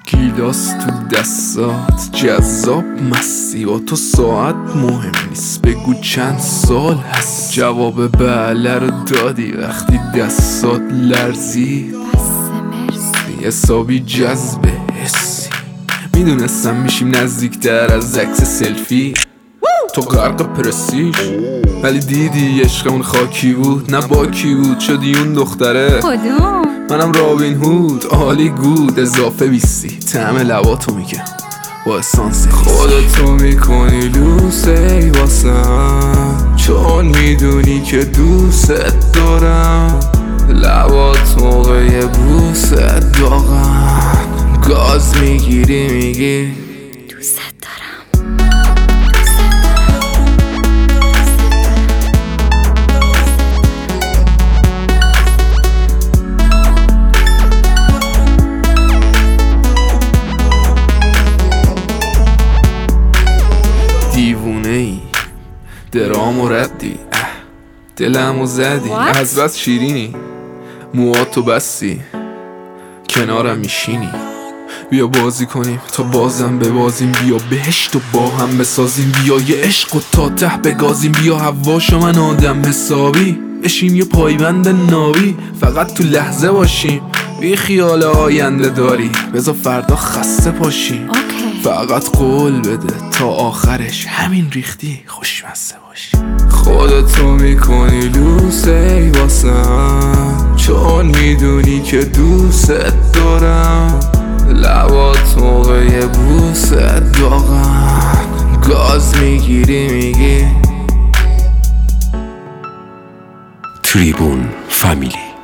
گیلاس تو دستات جذاب مستی با تو ساعت مهم نیست، بگو چند سال هست. جواب بله رو دادی وقتی دستات لرزید، حسابی جذب حسی. میدونستم میشیم نزدیکتر از عکس سلفی، تو غرق پرستیژ، ولی دیدی عشقمون خاکی بود نه باکی بود. شدی اون دختره کدوم؟ منم رابین هود، عالی گود اضافه بیستی. طعم لباتو میگم با اسانسی، خودتو میکنی لوسی واسم، چون میدونی که دوست دارم. لبات موقع بوست داغن، گاز میگیری میگی دوست دارم. دیوونه ای درامو ردی، دلمو زدی از بس شیرینی. موهاتو بستی کنارم میشینی، بیا بازی کنیم تا بازم ببازیم. بیا بهشت و با هم بسازیم، بیا یه عشق و تا ته بگازیم. بیا هواشو من آدم حسابی بشیم یه پایبند ناوی، فقط تو لحظه باشیم. بی خیال آینده داری بذار فردا خسته پاشیم. فقط قول بده تا آخرش همین ریختی خوشمزه باشی. خودتو میکنی لوسی واسم، چون میدونی که دوست دارم. لبات موقع بوست داغن، گاز میگیری میگی تریبون فامیلی.